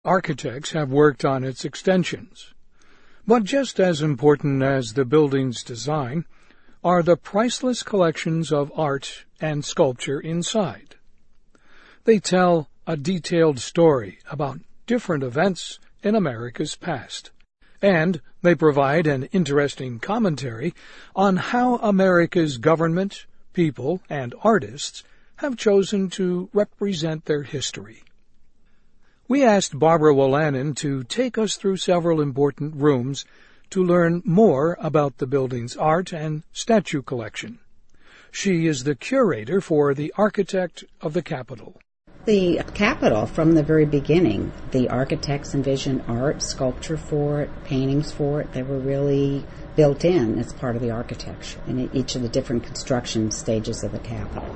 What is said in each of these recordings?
Architects have worked on its extensions. But just as important as the building's design are the priceless collections of art and sculpture inside. They tell a detailed story about different events in America's past, and they provide an interesting commentary on how America's government, people, and artists have chosen to represent their history. We asked Barbara Wolanin to take us through several important rooms to learn more about the building's art and statue collection. She is the curator for the Architect of the Capitol. The Capitol, from the very beginning, the architects envisioned art, sculpture for it, paintings for it. They were really built in as part of the architecture in each of the different construction stages of the Capitol.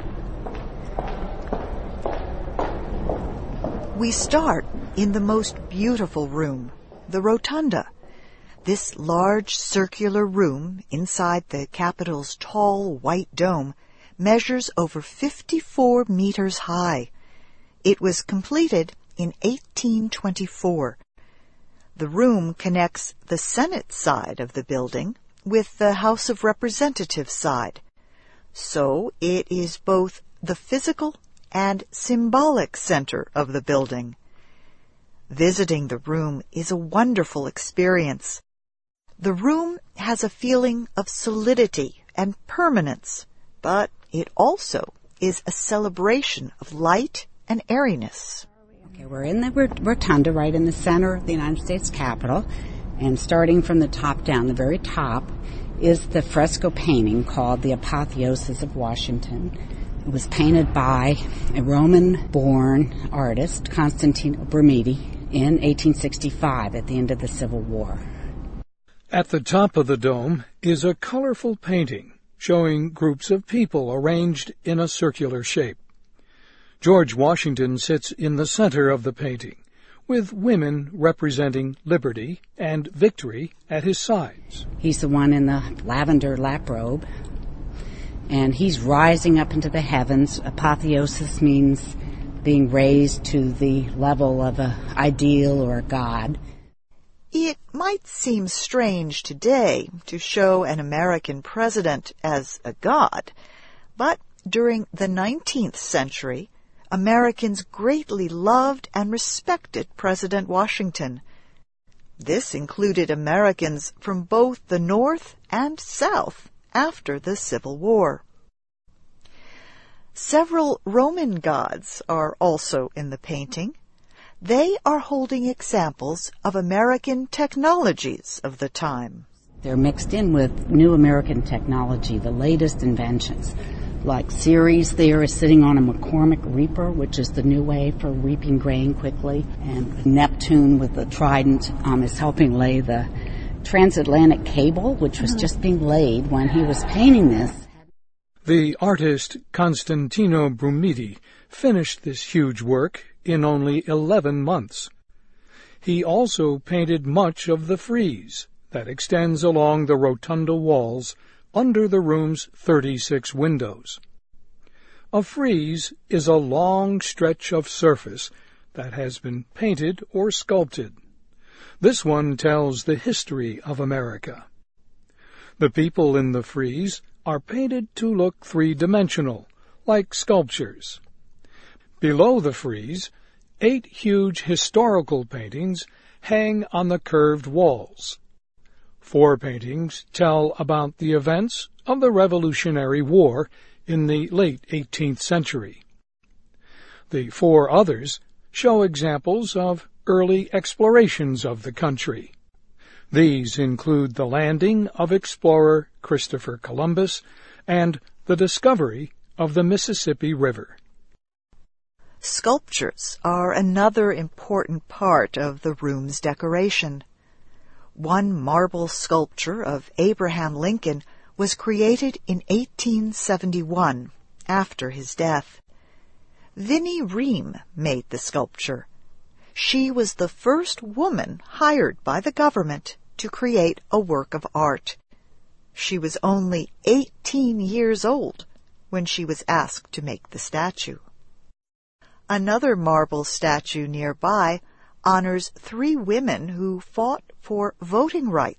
We start in the most beautiful room, the Rotunda. This large circular room inside the Capitol's tall white dome measures over 54 meters high. It was completed in 1824. The room connects the Senate side of the building with the House of Representatives side. So it is both the physical and symbolic center of the building. Visiting the room is a wonderful experience. The room has a feeling of solidity and permanence, but it also is a celebration of light and airiness. Okay, we're in the rotunda right in the center of the United States Capitol, and starting from the top down, the very top, is the fresco painting called The Apotheosis of Washington. It was painted by a Roman-born artist, Constantino Brumidi, in 1865 at the end of the Civil War. At the top of the dome is a colorful painting showing groups of people arranged in a circular shape. George Washington sits in the center of the painting, with women representing liberty and victory at his sides. He's the one in the lavender lap robe, and he's rising up into the heavens. Apotheosis means being raised to the level of an ideal or a god. It might seem strange today to show an American president as a god, but during the 19th century, Americans greatly loved and respected President Washington. This included Americans from both the North and South after the Civil War. Several Roman gods are also in the painting. They are holding examples of American technologies of the time. They're mixed in with new American technology, the latest inventions. Like Ceres there is sitting on a McCormick reaper, which is the new way for reaping grain quickly. And Neptune with the trident is helping lay the transatlantic cable, which was just being laid when he was painting this. The artist Constantino Brumidi finished this huge work in only 11 months. He also painted much of the frieze that extends along the rotunda walls under the room's 36 windows. A frieze is a long stretch of surface that has been painted or sculpted. This one tells the history of America. The people in the frieze are painted to look three-dimensional, like sculptures. Below the frieze, 8 huge historical paintings hang on the curved walls. 4 paintings tell about the events of the Revolutionary War in the late 18th century. The 4 others show examples of early explorations of the country. These include the landing of explorer Christopher Columbus and the discovery of the Mississippi River. Sculptures are another important part of the room's decoration. One marble sculpture of Abraham Lincoln was created in 1871, after his death. Vinnie Ream made the sculpture. She was the first woman hired by the government to create a work of art. She was only 18 years old when she was asked to make the statue. Another marble statue nearby honors 3 women who fought for voting rights